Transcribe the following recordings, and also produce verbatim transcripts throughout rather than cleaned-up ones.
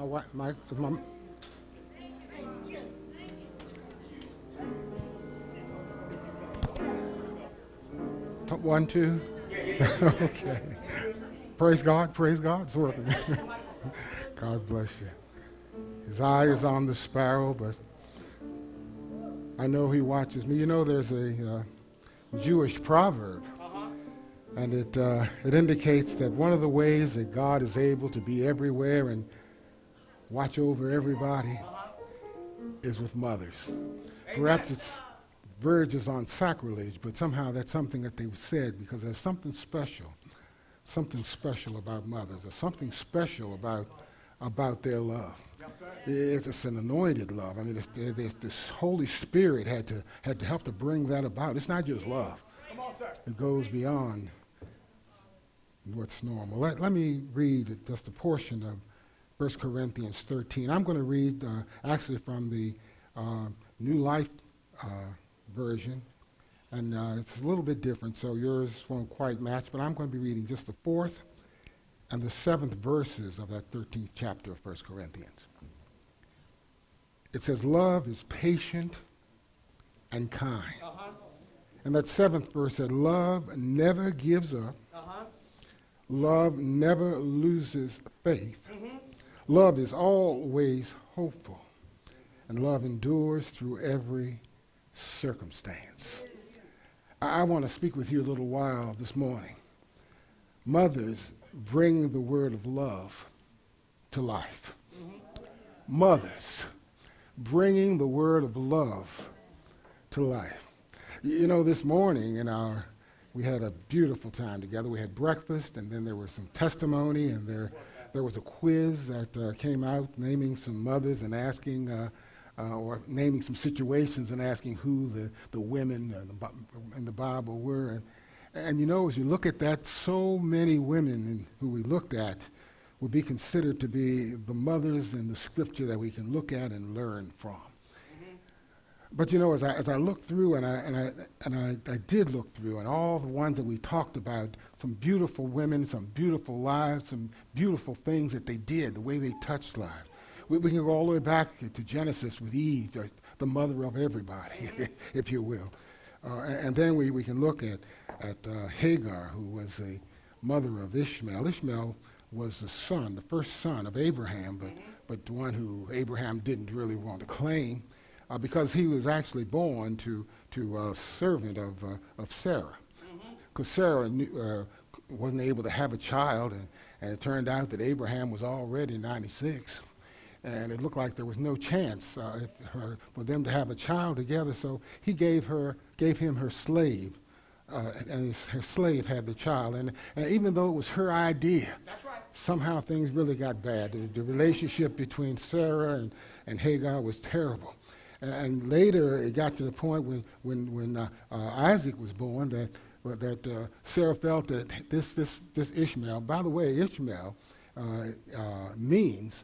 wife, my, my one, two. Okay. Praise God. Praise God. It's working. God bless you. His eye is on the sparrow, but I know he watches me. You know, there's a uh, Jewish proverb, uh-huh. and it uh, it indicates that one of the ways that God is able to be everywhere and watch over everybody uh-huh. is with mothers. Amen. Perhaps it's verges on sacrilege, but somehow that's something that they said because there's something special, something special about mothers. There's something special about about their love. Yes, it's, it's an anointed love. I mean, it's, it's, this Holy Spirit had to had to help to bring that about. It's not just love. Come on, sir. It goes beyond what's normal. Let, let me read just a portion of First Corinthians thirteen. I'm going to read uh, actually from the uh, New Life uh, version, and uh, it's a little bit different, so yours won't quite match, but I'm going to be reading just the fourth and the seventh verses of that thirteenth chapter of First Corinthians. It says, love is patient and kind. Uh-huh. And that seventh verse said, love never gives up. Uh-huh. Love never loses faith. Mm-hmm. Love is always hopeful. And love endures through every circumstance. I, I want to speak with you a little while this morning. Mothers bring the word of love to life. Mm-hmm. Mothers bringing the word of love to life. You know, this morning in our, we had a beautiful time together. We had breakfast, and then there was some testimony, and there, there was a quiz that uh, came out naming some mothers and asking, uh, uh, or naming some situations and asking who the, the women in the, in the Bible were. And, and you know, as you look at that, so many women in, who we looked at would be considered to be the mothers in the scripture that we can look at and learn from. Mm-hmm. But you know, as I as I looked through, and I and I and I, I did look through, and all the ones that we talked about, some beautiful women, some beautiful lives, some beautiful things that they did, the way they touched lives. We, we can go all the way back to Genesis with Eve, the, the mother of everybody, mm-hmm. if you will. Uh, and, and then we, we can look at at uh, Hagar, who was the mother of Ishmael. Ishmael was the son, the first son of Abraham, but, mm-hmm. but the one who Abraham didn't really want to claim uh, because he was actually born to to a servant of uh, of Sarah. Because mm-hmm. Sarah knew, uh, wasn't able to have a child, and, and it turned out that Abraham was already ninety-six, and it looked like there was no chance uh, if her, for them to have a child together, so he gave her gave him her slave. Uh, and her slave had the child, and, and even though it was her idea, that's right. Somehow things really got bad. The, the relationship between Sarah and, and Hagar was terrible. And, and later it got to the point when when, when uh, uh, Isaac was born that uh, that uh, Sarah felt that this this this Ishmael. By the way, Ishmael uh, uh, means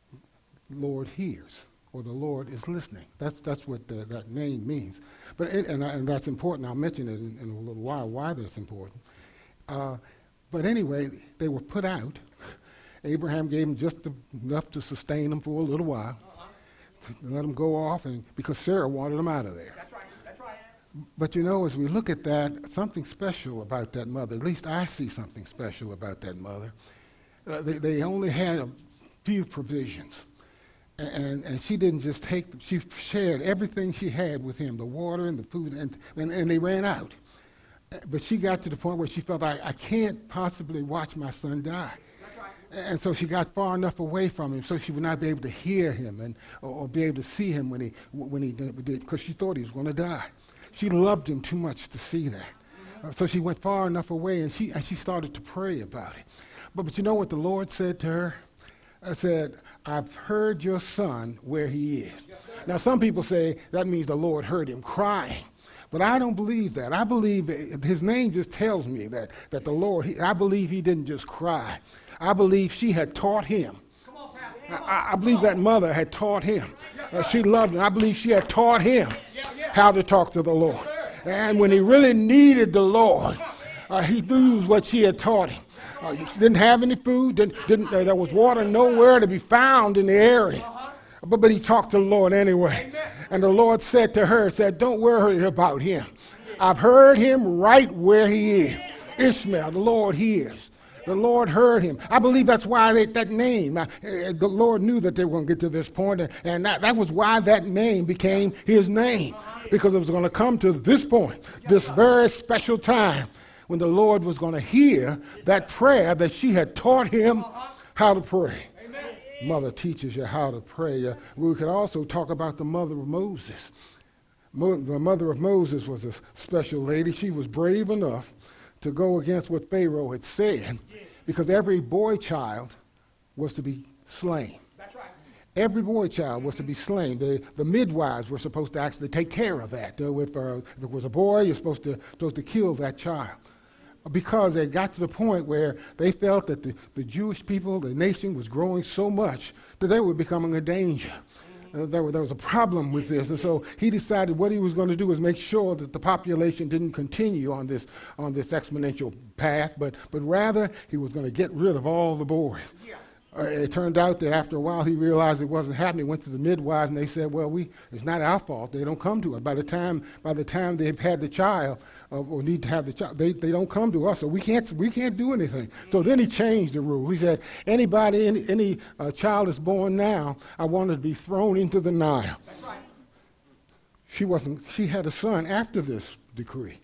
Lord hears, or the Lord is listening. That's that's what the, that name means. But it, and, and that's important. I'll mention it in, in a little while why that's important. Uh, but anyway, they were put out. Abraham gave them just enough to sustain them for a little while, uh-huh. to let them go off, and because Sarah wanted them out of there. That's right. That's right. But you know, as we look at that, something special about that mother. At least I see something special about that mother. Uh, they, they only had a few provisions. And, and she didn't just take them, she shared everything she had with him, the water and the food, and, and, and they ran out. But she got to the point where she felt, I, I can't possibly watch my son die. That's right. And so she got far enough away from him so she would not be able to hear him and or, or be able to see him when he, when he did, because she thought he was going to die. She loved him too much to see that. Mm-hmm. Uh, so she went far enough away, and she, and she started to pray about it. But, but you know what the Lord said to her? I said, I've heard your son where he is. Yes, now, some people say that means the Lord heard him crying. But I don't believe that. I believe his name just tells me that, that the Lord, he, I believe he didn't just cry. I believe she had taught him. Come on, Pastor. I, I believe that mother had taught him. Yes, uh, she loved him. I believe she had taught him yeah, yeah. how to talk to the Lord. Yes, and when he really needed the Lord, uh, he knew what she had taught him. Uh, he didn't have any food. Didn't, didn't, uh, there was water nowhere to be found in the area. But, but he talked to the Lord anyway. Amen. And the Lord said to her, said, don't worry about him. I've heard him right where he is. Ishmael, the Lord hears. The Lord heard him. I believe that's why they, that name, uh, the Lord knew that they were going to get to this point, and, and that, that was why that name became his name, because it was going to come to this point, this very special time when the Lord was going to hear that prayer that she had taught him how to pray. Mother teaches you how to pray. Uh, we could also talk about the mother of Moses. Mo- the mother of Moses was a special lady. She was brave enough to go against what Pharaoh had said, because every boy child was to be slain. That's right. Every boy child was to be slain. The, the midwives were supposed to actually take care of that. Uh, if, uh, if it was a boy, you're supposed to, supposed to kill that child. Because they got to the point where they felt that the, the Jewish people, the nation, was growing so much that they were becoming a danger. Uh, there, were, there was a problem with this, and so he decided what he was going to do was make sure that the population didn't continue on this on this exponential path, but but rather he was going to get rid of all the boys. Yeah. Uh, it turned out that after a while he realized it wasn't happening. He went to the midwives and they said, "Well, we it's not our fault. They don't come to us. By the time by the time they've had the child uh, or need to have the child, they, they don't come to us. So we can't we can't do anything." So then he changed the rule. He said, "Anybody, any, any uh, child that's born now, I want it to be thrown into the Nile." That's right. She wasn't. She had a son after this decree,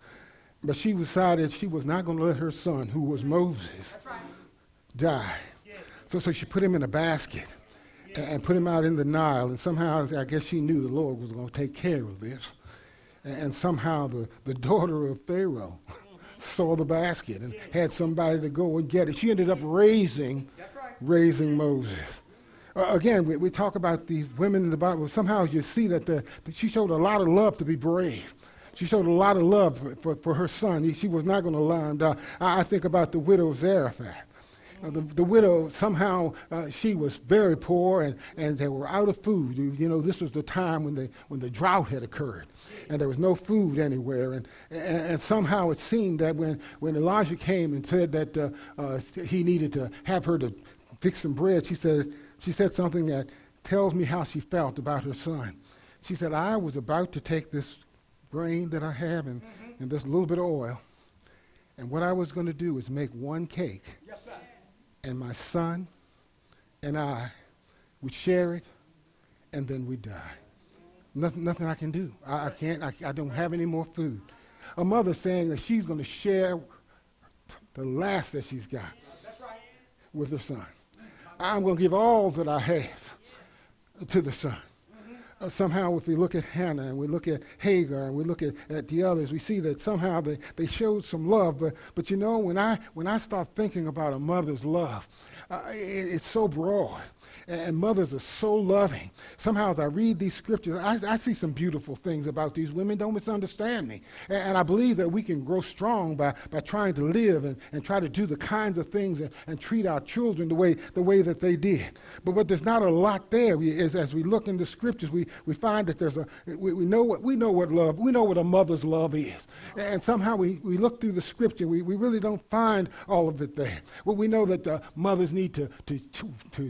but she decided she was not going to let her son, who was Moses, right, die. So, so she put him in a basket and, and put him out in the Nile. And somehow, I guess she knew the Lord was going to take care of this. And, and somehow the, the daughter of Pharaoh saw the basket and had somebody to go and get it. She ended up raising, right, raising Moses. Uh, again, we, we talk about these women in the Bible. Somehow you see that, the, that she showed a lot of love to be brave. She showed a lot of love for, for, for her son. She was not going to lie him down. I, I think about the widow of Zarephath. Uh, the, the widow, somehow uh, she was very poor, and, and they were out of food. You, you know, this was the time when the when the drought had occurred, and there was no food anywhere. And and, and somehow it seemed that when, when Elijah came and said that uh, uh, he needed to have her to fix some bread, she said she said something that tells me how she felt about her son. She said, "I was about to take this grain that I have and, mm-hmm. and this little bit of oil, and what I was going to do is make one cake." Yes, sir. And my son and I would share it, and then we die. Nothing, nothing I can do. I, I can't. I, I don't have any more food. A mother saying that she's going to share the last that she's got with her son. I'm going to give all that I have to the son. Uh, somehow, if we look at Hannah and we look at Hagar and we look at, at the others, we see that somehow they, they showed some love. But but you know, when I when I start thinking about a mother's love, uh, it, it's so broad. And mothers are so loving. Somehow as I read these scriptures, I, I see some beautiful things about these women. Don't misunderstand me. And, and I believe that we can grow strong by, by trying to live and, and try to do the kinds of things and, and treat our children the way the way that they did. But but there's not a lot there. We, as, as we look in the scriptures, we, we find that there's a we, we know what we know what love we know what a mother's love is. And somehow we, we look through the scripture, we, we really don't find all of it there. Well, we know that the mothers need to to to, to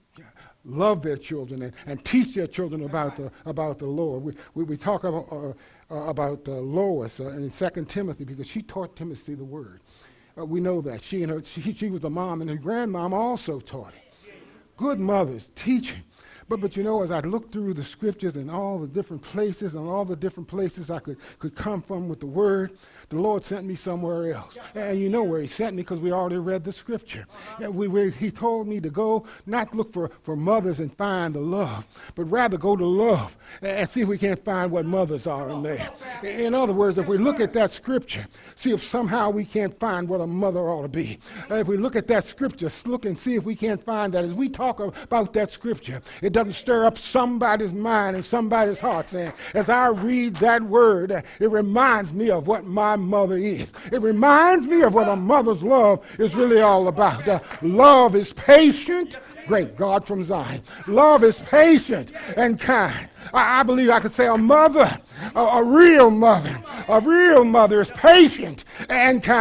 love their children and, and teach their children about the about the Lord. We we, we talk about uh, uh, about uh, Lois uh, in Second Timothy, because she taught Timothy the word. Uh, we know that she and her she, she was the mom, and her grandmom also taught it. Good mothers teaching. But but you know, as I look through the scriptures and all the different places and all the different places I could, could come from with the word, the Lord sent me somewhere else. And you know where he sent me, because we already read the scripture. Uh-huh. We, we, he told me to go, not look for, for mothers and find the love, but rather go to love and see if we can't find what mothers are in there. In other words, if we look at that scripture, see if somehow we can't find what a mother ought to be. If we look at that scripture, look and see if we can't find that. As we talk about that scripture, it doesn't stir up somebody's mind and somebody's heart, saying, as I read that word, it reminds me of what my mother is. It reminds me of what a mother's love is really all about. Uh, love is patient. Great God from Zion. Love is patient and kind. I, I believe I could say a mother, a, a real mother, a real mother is patient and kind.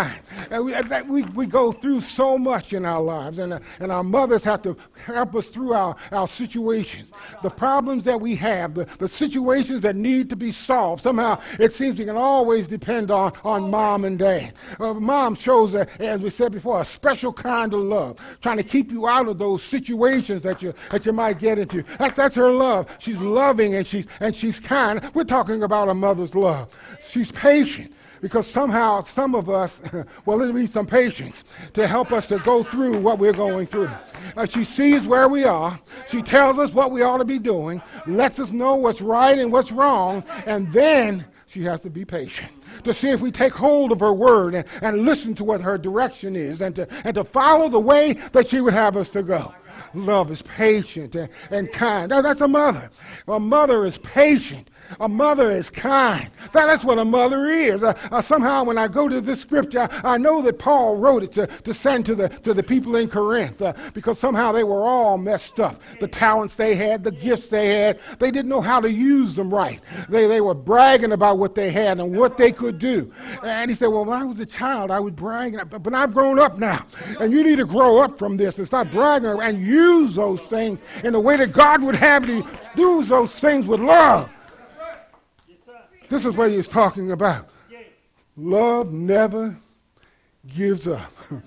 And we, that we, we go through so much in our lives, and, uh, and our mothers have to help us through our, our situations. The problems that we have, the, the situations that need to be solved, somehow it seems we can always depend on, on mom and dad. Uh, mom shows, uh, as we said before, a special kind of love, trying to keep you out of those situations that you that you might get into. That's that's her love. She's loving and she's and she's kind. We're talking about a mother's love. She's patient. Because somehow some of us, well, there needs some patience to help us to go through what we're going through. Uh, she sees where we are. She tells us what we ought to be doing, lets us know what's right and what's wrong, and then she has to be patient to see if we take hold of her word and, and listen to what her direction is and to, and to follow the way that she would have us to go. Love is patient and, and kind. That, that's a mother. A mother is patient. A mother is kind. That, that's what a mother is. Uh, uh, somehow when I go to this scripture, I, I know that Paul wrote it to, to send to the, to the people in Corinth uh, because somehow they were all messed up. The talents they had, the gifts they had, they didn't know how to use them right. They, they were bragging about what they had and what they could do. And he said, well, when I was a child, I would brag, but I've grown up now. And you need to grow up from this and stop bragging and use those things in the way that God would have you use those things with love. This is what he's talking about. Love never gives up.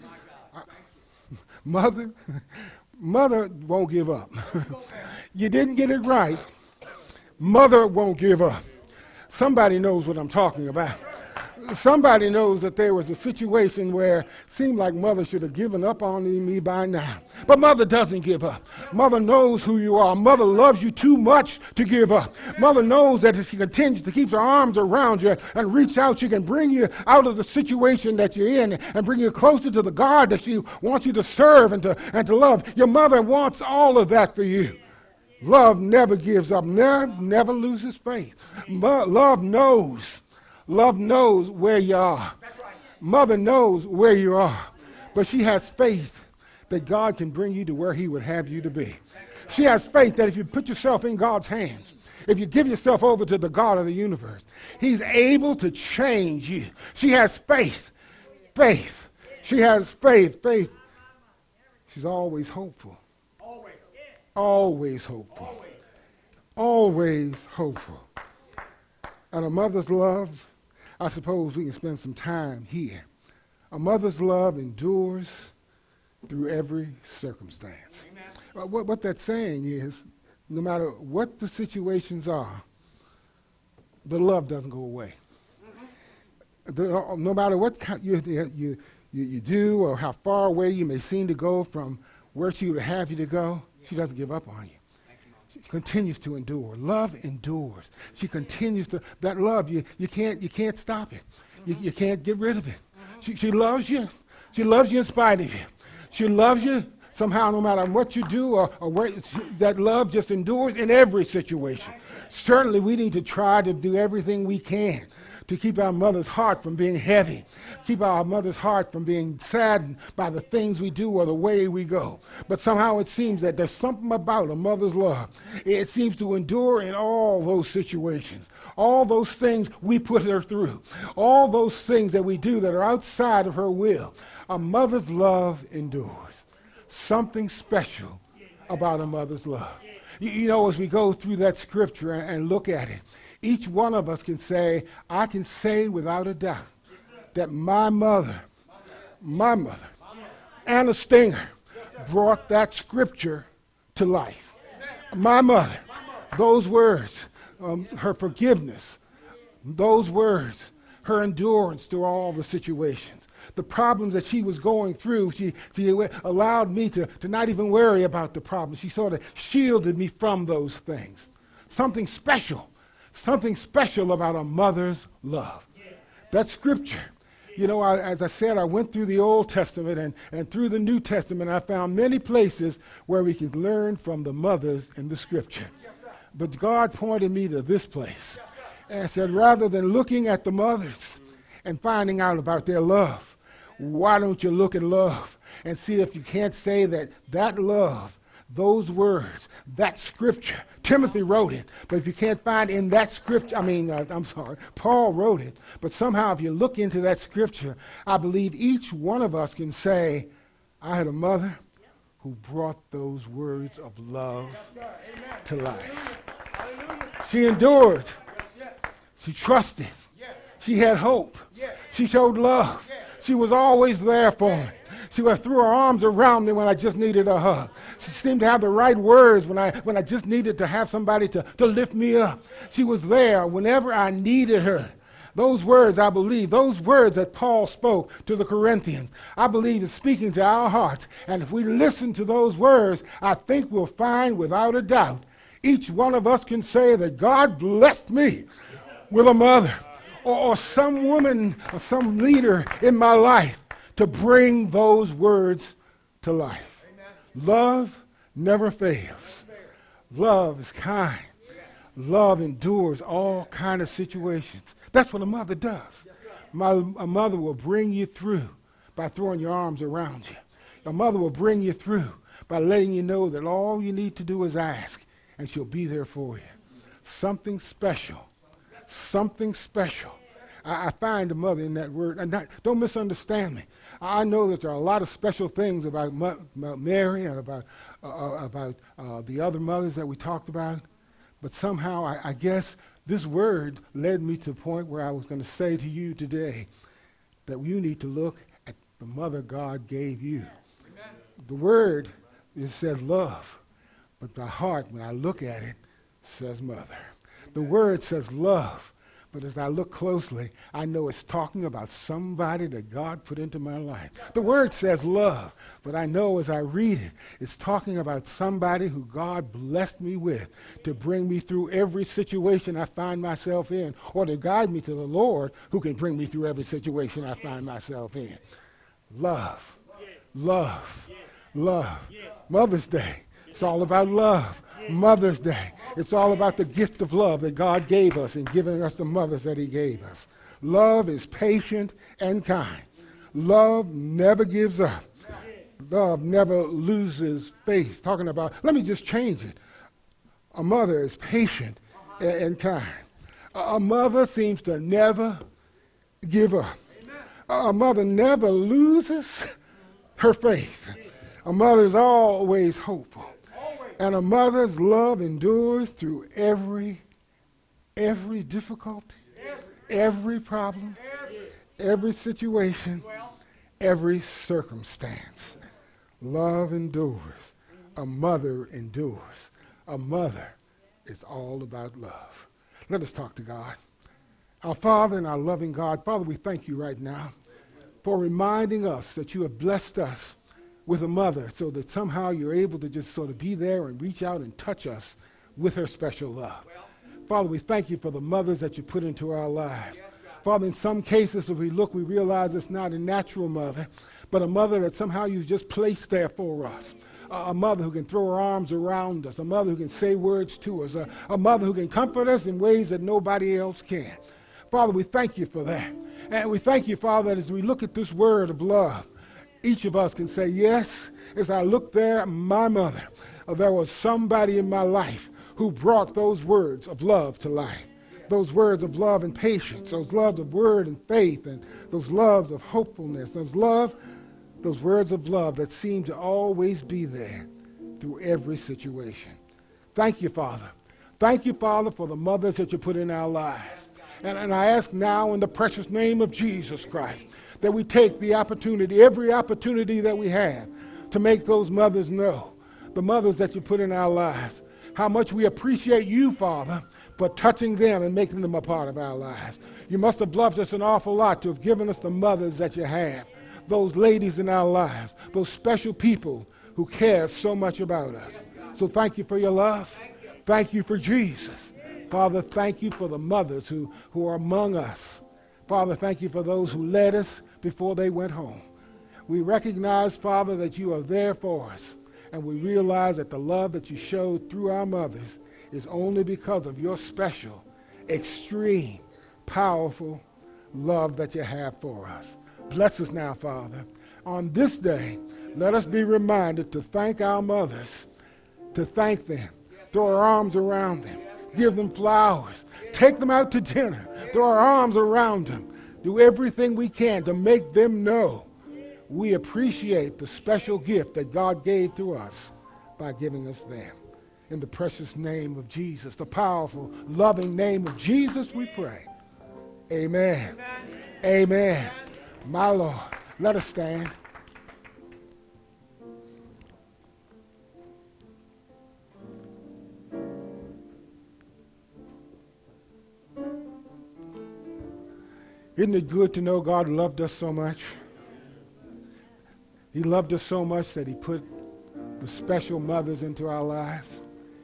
Mother, mother won't give up. You didn't get it right. Mother won't give up. Somebody knows what I'm talking about. Somebody knows that there was a situation where it seemed like mother should have given up on me by now. But mother doesn't give up. Mother knows who you are. Mother loves you too much to give up. Mother knows that if she continues to keep her arms around you and reach out, she can bring you out of the situation that you're in and bring you closer to the God that she wants you to serve and to, and to love. Your mother wants all of that for you. Love never gives up, never, never loses faith. Mo- love knows. Love knows where you are. Mother knows where you are. But she has faith that God can bring you to where he would have you to be. She has faith that if you put yourself in God's hands, if you give yourself over to the God of the universe, he's able to change you. She has faith. Faith. She has faith. Faith. She's always hopeful. Always hopeful. Always hopeful. And a mother's love, I suppose we can spend some time here. A mother's love endures through every circumstance. Uh, what, what that's saying is, no matter what the situations are, the love doesn't go away. Mm-hmm. The, uh, no matter what kind you, you, you, you do or how far away you may seem to go from where she would have you to go, yeah. She doesn't give up on you. She continues to endure. Love endures. She continues to, that love, you, you, can't, you can't stop it. Mm-hmm. You, you can't get rid of it. Mm-hmm. She, she loves you. She loves you in spite of you. She loves you somehow no matter what you do or, or where, that love just endures in every situation. Certainly we need to try to do everything we can to keep our mother's heart from being heavy, keep our mother's heart from being saddened by the things we do or the way we go. But somehow it seems that there's something about a mother's love. It seems to endure in all those situations, all those things we put her through, all those things that we do that are outside of her will. A mother's love endures. Something special about a mother's love. You, you know, as we go through that scripture and, and look at it, each one of us can say, I can say without a doubt that my mother, my mother, Anna Stinger, brought that scripture to life. My mother, those words, um, her forgiveness, those words, her endurance through all the situations, the problems that she was going through, she, she allowed me to, to not even worry about the problems. She sort of shielded me from those things. Something special. Something special about a mother's love. That scripture, you know, I, as I said, I went through the Old Testament and, and through the New Testament. I found many places where we can learn from the mothers in the scripture. But God pointed me to this place and said, rather than looking at the mothers and finding out about their love, why don't you look at love and see if you can't say that that love those words, that scripture, Timothy wrote it, but if you can't find in that scripture, I mean, uh, I'm sorry, Paul wrote it, but somehow if you look into that scripture, I believe each one of us can say, I had a mother who brought those words of love yes, to life. Hallelujah. She endured. Yes, yes. She trusted. Yes. She had hope. Yes. She showed love. Yes. She was always there for me. She was, threw her arms around me when I just needed a hug. She seemed to have the right words when I when I just needed to have somebody to, to lift me up. She was there whenever I needed her. Those words, I believe, those words that Paul spoke to the Corinthians, I believe is speaking to our hearts. And if we listen to those words, I think we'll find without a doubt, each one of us can say that God blessed me with a mother or, or some woman or some leader in my life to bring those words to life. Amen. Love never fails. Love is kind. Love endures all kind of situations. That's what a mother does. Yes, My, a mother will bring you through by throwing your arms around you. A mother will bring you through by letting you know that all you need to do is ask, and she'll be there for you. Something special. Something special. I, I find a mother in that word. And not, don't misunderstand me. I know that there are a lot of special things about, Ma- about Mary and about, uh, about uh, the other mothers that we talked about. But somehow, I, I guess, this word led me to the point where I was going to say to you today that you need to look at the mother God gave you. Amen. The word, it says love, but my heart, when I look at it, says mother. Amen. The word says love, but as I look closely, I know it's talking about somebody that God put into my life. The word says love, but I know as I read it, it's talking about somebody who God blessed me with to bring me through every situation I find myself in, or to guide me to the Lord who can bring me through every situation I find myself in. Love, love, love. Mother's Day, it's all about love. Mother's Day, it's all about the gift of love that God gave us in giving us the mothers that he gave us. Love is patient and kind. Love never gives up. Love never loses faith. Talking about, let me just change it. A mother is patient and, and kind. A, a mother seems to never give up. A, a mother never loses her faith. A mother is always hopeful. And a mother's love endures through every, every difficulty, every problem, every situation, every circumstance. Love endures. A mother endures. A mother is all about love. Let us talk to God. Our Father and our loving God, Father, we thank you right now for reminding us that you have blessed us with a mother so that somehow you're able to just sort of be there and reach out and touch us with her special love. Well, Father, we thank you for the mothers that you put into our lives. Yes, Father, in some cases, if we look, we realize it's not a natural mother, but a mother that somehow you've just placed there for us. Uh, a mother who can throw her arms around us, a mother who can say words to us, a, a mother who can comfort us in ways that nobody else can. Father, we thank you for that. And we thank you, Father, that as we look at this word of love, each of us can say, yes, as I look there at my mother, uh, there was somebody in my life who brought those words of love to life. Those words of love and patience, those loves of word and faith, and those loves of hopefulness, those love, those words of love that seem to always be there through every situation. Thank you, Father. Thank you, Father, for the mothers that you put in our lives. And, and I ask now in the precious name of Jesus Christ that we take the opportunity, every opportunity that we have, to make those mothers know, the mothers that you put in our lives, how much we appreciate you, Father, for touching them and making them a part of our lives. You must have loved us an awful lot to have given us the mothers that you have, those ladies in our lives, those special people who care so much about us. So thank you for your love. Thank you for Jesus. Father, thank you for the mothers who, who are among us. Father, thank you for those who led us before they went home. We recognize, Father, that you are there for us, and we realize that the love that you showed through our mothers is only because of your special, extreme, powerful love that you have for us. Bless us now, Father. On this day, let us be reminded to thank our mothers to thank them, throw our arms around them, give them flowers, take them out to dinner, throw our arms around them, do everything we can to make them know we appreciate the special gift that God gave to us by giving us them. In the precious name of Jesus, the powerful, loving name of Jesus, we pray. Amen. Amen. Amen. My Lord, let us stand. Isn't it good to know God loved us so much? He loved us so much that he put the special mothers into our lives,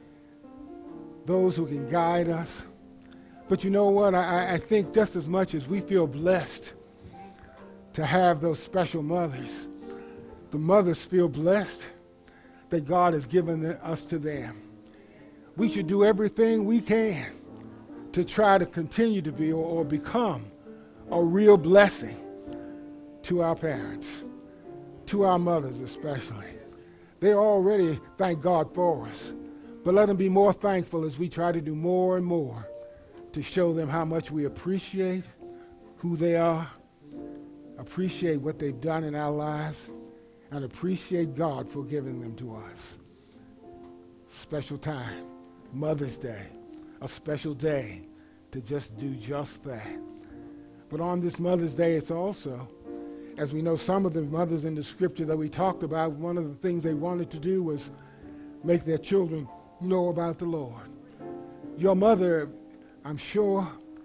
those who can guide us. But you know what? I, I think just as much as we feel blessed to have those special mothers, the mothers feel blessed that God has given us to them. We should do everything we can to try to continue to be or, or become a real blessing to our parents, to our mothers especially. They already thank God for us, but let them be more thankful as we try to do more and more to show them how much we appreciate who they are, appreciate what they've done in our lives, and appreciate God for giving them to us. Special time, Mother's Day, a special day to just do just that. But on this Mother's Day, it's also, as we know, some of the mothers in the scripture that we talked about, one of the things they wanted to do was make their children know about the Lord. Your mother, I'm sure,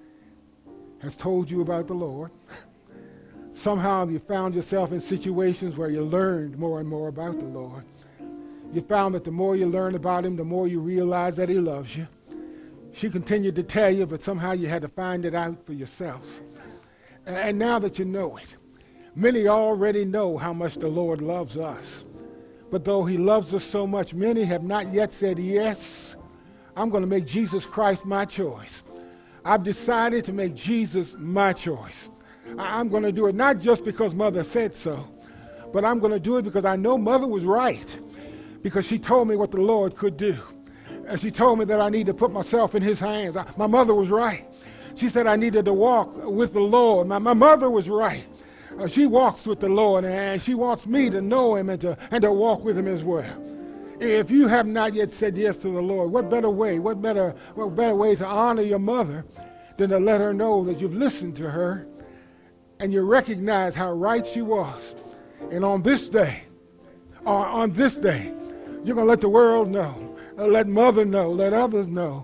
has told you about the Lord. Somehow you found yourself in situations where you learned more and more about the Lord. You found that the more you learn about him, the more you realize that he loves you. She continued to tell you, but somehow you had to find it out for yourself. And now that you know it, many already know how much the Lord loves us. But though he loves us so much, many have not yet said, yes, I'm going to make Jesus Christ my choice. I've decided to make Jesus my choice. I'm going to do it not just because Mother said so, but I'm going to do it because I know Mother was right, because she told me what the Lord could do. And she told me that I need to put myself in his hands. My mother was right. She said I needed to walk with the Lord. My, my mother was right. Uh, she walks with the Lord, and she wants me to know him and to, and to walk with him as well. If you have not yet said yes to the Lord, what better way, what better, what better way to honor your mother than to let her know that you've listened to her and you recognize how right she was. And on this day, on, on this day, you're going to let the world know, let Mother know, let others know,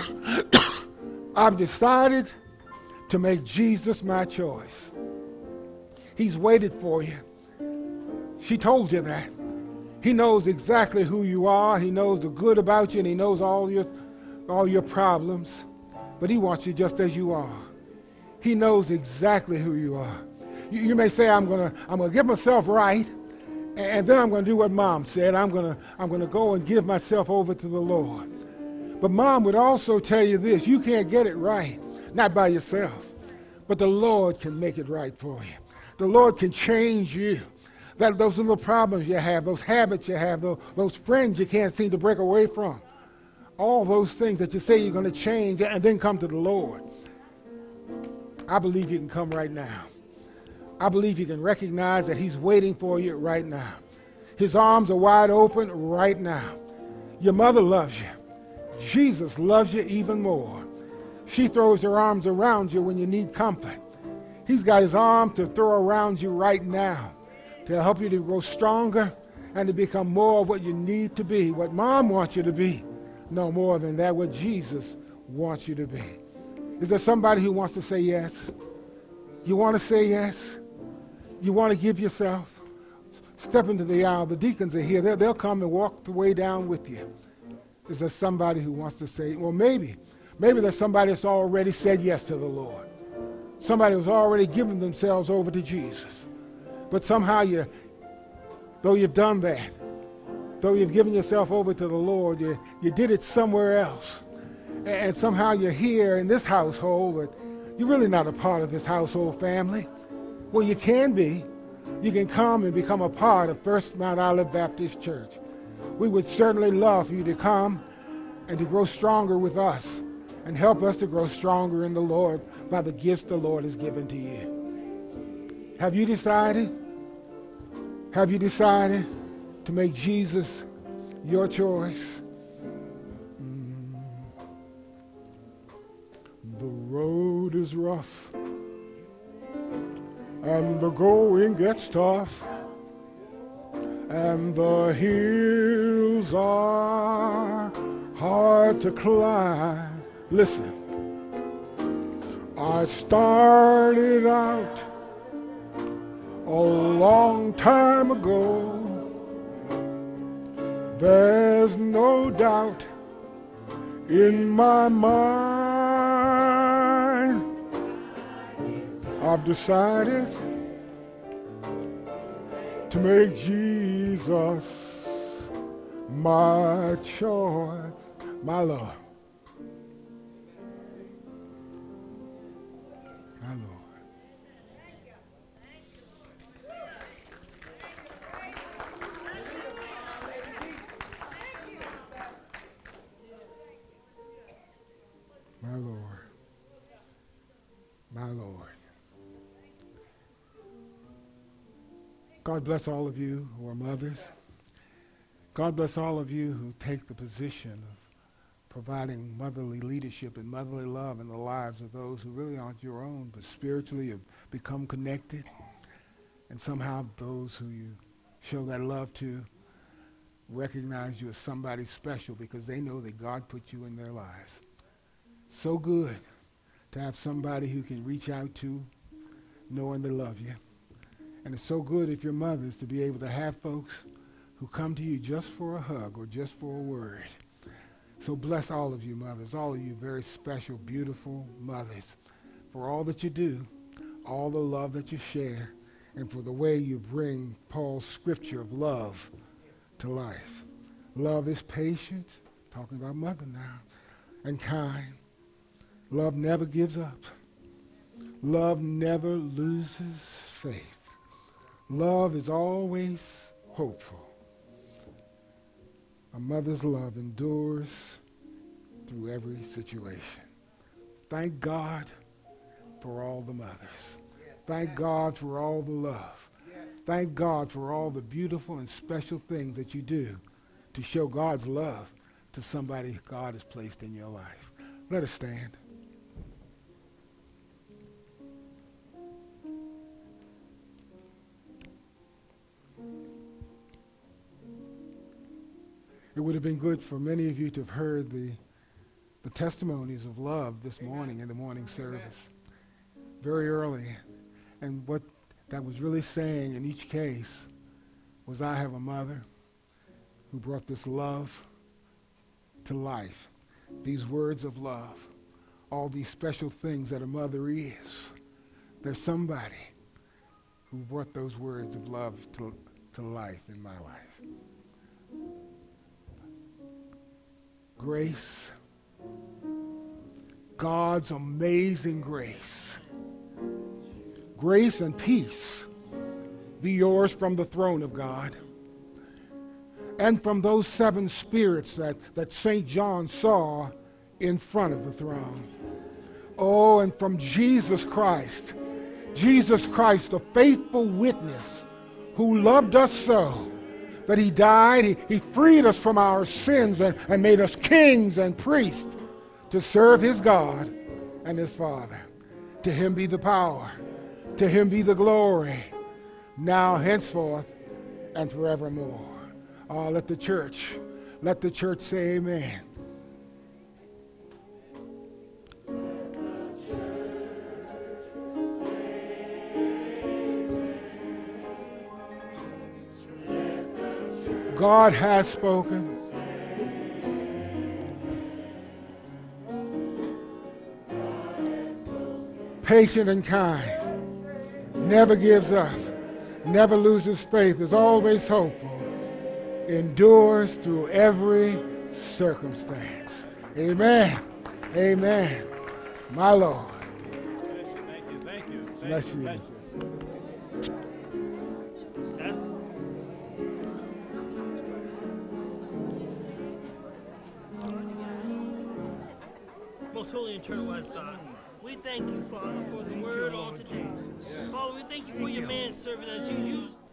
I've decided to make Jesus my choice. He's waited for you. She told you that. He knows exactly who you are. He knows the good about you, and he knows all your, all your problems. But he wants you just as you are. He knows exactly who you are. You, you may say, I'm going to I'm gonna get myself right, and, and then I'm going to do what Mom said. I'm going to I'm going to go and give myself over to the Lord. But Mom would also tell you this: you can't get it right, not by yourself, but the Lord can make it right for you. The Lord can change you. That those little problems you have, those habits you have, those, those friends you can't seem to break away from, all those things that you say you're going to change and then come to the Lord. I believe you can come right now. I believe you can recognize that he's waiting for you right now. His arms are wide open right now. Your mother loves you. Jesus loves you even more. She throws her arms around you when you need comfort. He's got his arm to throw around you right now to help you to grow stronger and to become more of what you need to be, what Mom wants you to be. No more than that, what Jesus wants you to be. Is there somebody who wants to say yes? You want to say yes? You want to give yourself? Step into the aisle. The deacons are here. They'll, they'll come and walk the way down with you. Is there somebody who wants to say, well, maybe. Maybe there's somebody that's already said yes to the Lord. Somebody who's already given themselves over to Jesus. But somehow you, though you've done that, though you've given yourself over to the Lord, you, you did it somewhere else. And somehow you're here in this household, but you're really not a part of this household family. Well, you can be. You can come and become a part of First Mount Olive Baptist Church. we would certainly love for you to come and to grow stronger with us and help us to grow stronger in the Lord by the gifts the Lord has given to you. Have you decided? Have you decided to make Jesus your choice? Mm. The road is rough and the going gets tough and the hills are hard to climb. Listen, I started out a long time ago. There's no doubt in my mind. I've decided to make Jesus my choice, my Lord. My Lord. My Lord. My Lord. God bless all of you who are mothers. God bless all of you who take the position of providing motherly leadership and motherly love in the lives of those who really aren't your own, but spiritually have become connected. And somehow those who you show that love to recognize you as somebody special because they know that God put you in their lives. So good to have somebody who can reach out to, knowing they love you. And it's so good if you're mothers to be able to have folks who come to you just for a hug or just for a word. So bless all of you mothers, all of you very special, beautiful mothers, for all that you do, all the love that you share, and for the way you bring Paul's scripture of love to life. Love is patient, talking about mother now, and kind. Love never gives up. Love never loses faith. Love is always hopeful. A mother's love endures through every situation. Thank God for all the mothers. Thank God for all the love. Thank God for all the beautiful and special things that you do to show God's love to somebody God has placed in your life. Let us stand. It would have been good for many of you to have heard the, the testimonies of love this morning in the morning service, very early. And what that was really saying in each case was, I have a mother who brought this love to life, these words of love, all these special things that a mother is. There's somebody who brought those words of love to, to life in my life. Grace, God's amazing grace. Grace and peace be yours from the throne of God and from those seven spirits that, that Saint John saw in front of the throne. Oh, and from Jesus Christ, Jesus Christ, the faithful witness who loved us so that he died, he, he freed us from our sins and, and made us kings and priests to serve his God and his Father. To him be the power, to him be the glory, now, henceforth, and forevermore. Oh, let the church, let the church say amen. God has spoken. Patient and kind. Never gives up. Never loses faith. Is always hopeful. Endures through every circumstance. Amen. Amen. My Lord. Thank you. Thank you. Thank Bless you. Bless you. Yes. totally internalize, God. We thank you, Father, for the word on today. Father, we thank you for your man servant that you used